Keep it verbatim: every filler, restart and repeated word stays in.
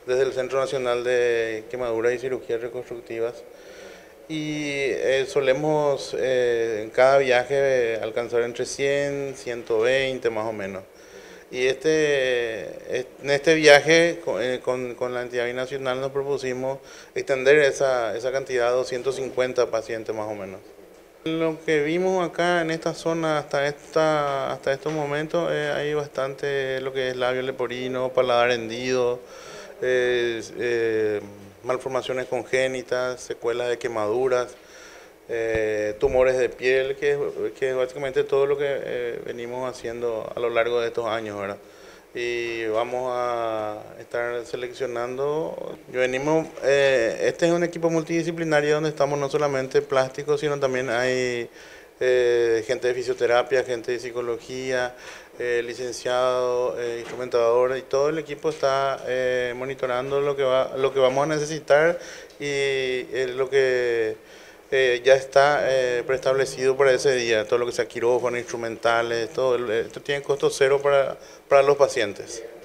desde el Centro Nacional de Quemaduras y Cirugías Reconstructivas. Y eh, solemos eh, en cada viaje eh, alcanzar entre cien, ciento veinte más o menos. Y este, en este viaje con, eh, con, con la entidad binacional nos propusimos extender esa, esa cantidad a doscientos cincuenta pacientes más o menos. Lo que vimos acá en esta zona hasta, esta, hasta estos momentos, eh, hay bastante lo que es labio leporino, paladar hendido, eh, eh, malformaciones congénitas, secuelas de quemaduras, eh, tumores de piel, que es, que es básicamente todo lo que eh, venimos haciendo a lo largo de estos años, ¿verdad? Y vamos a estar seleccionando. Venimos, eh, este es un equipo multidisciplinario donde estamos no solamente plásticos, sino también hay eh, gente de fisioterapia, gente de psicología, eh, licenciado, eh, instrumentador, y todo el equipo está eh, monitorando lo que va, lo que vamos a necesitar y eh, lo que eh, ya está eh, preestablecido para ese día, todo lo que sea quirófano, instrumentales, todo, esto tiene costo cero para, para los pacientes.